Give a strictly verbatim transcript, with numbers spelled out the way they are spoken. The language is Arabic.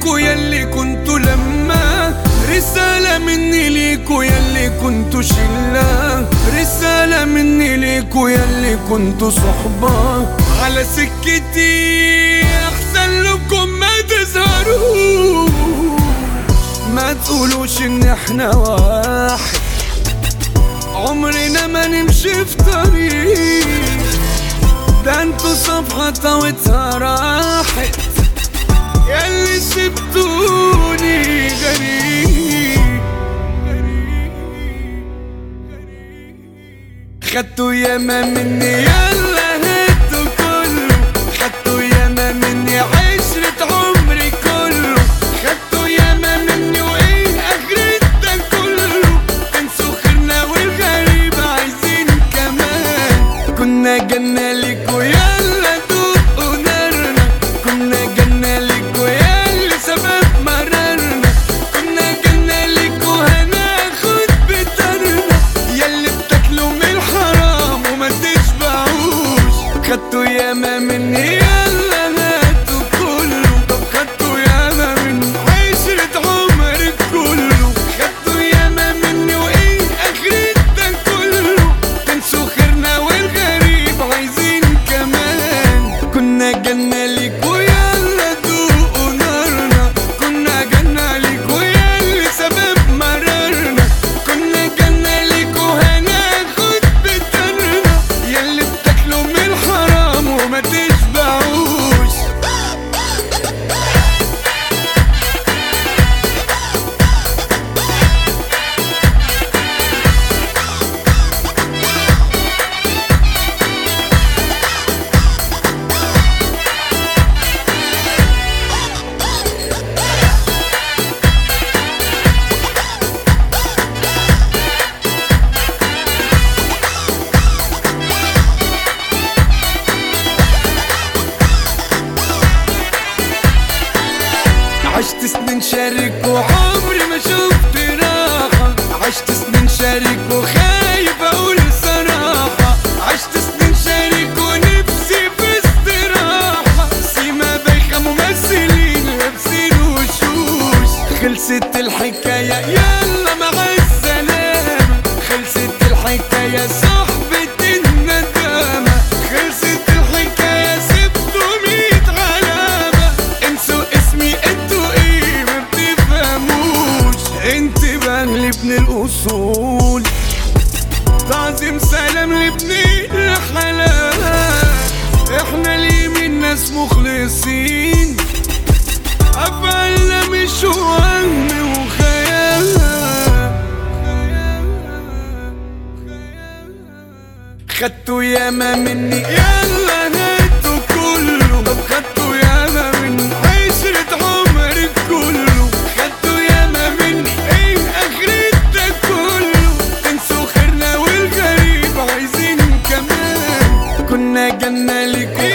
ليكوا ياللي كنتوا لما، رسالة مني ليكوا ياللي كنتوا شلة، رسالة مني ليكوا ياللي كنتوا صحبة. على سكتي احسن لكم ما تظهروا، ما تقولوش ان احنا واحد، عمرنا ما نمشي في طريق، ده انتوا صفحة طوتها راحت، ياللي سبتوني غريب. خدتوا ياما مني يلا هدوا كله، خدتوا ياما مني عشرة عمري كله، خدتوا ياما مني وايه اخرة ده كله، تنسوا خيرنا والغريب عايزين كمان. كنا جنة ليكوا يلا دوقوا نارنا، كنا جنة ليكوا ياللي سبب مرارنا، كنا جنة ليكوا هناخد بطارنا، ياللي بتاكلوا من الحرام وما تشبعوش. خدتوا ياما مني يلا هاتوا كله، طب خدتوا ياما مني عشرة عمرك كله، خدتوا ياما مني وايه اخرة ده كله، تنسوا خيرنا والغريب عايزين كمان. كنا جنة ليكوا يلا دوقوا نارنا، كنا جنة ليكوا ياللي سبب مرارنا، كنا جنة ليكوا هناخد بطارنا، ياللي بتاكلوا من الحرام وما تشبعوش. عشت سنين شارك وعمري ما شفت راحة، عشت سنين شارك وخايف اقول صراحة، عشت سنين شارك ونفسي في استراحة، سيما بايخة ممثلين لابسين وشوش. خلصت الحكاية يلا مع السلامة، خلصت الحكاية صاحبة الندامة، خلصت الحكاية سبتوا ميت علامة، انسوا اسمي انتوا ايه ما بتفهموش. انتباه لابن الاصول، تعظيم سلام لابن الحلال، احنا اليمين ناس مخلصين، افعالنا مش وهم وخيال. خدتوا ياما مني يلا هاتوا كله، طب خدتوا ياما مني عشرة عمرك كله، خدتوا ياما مني ايه اخرة ده كله، تنسوا خيرنا والغريب عايزين كمان. كنا جنة ليكوا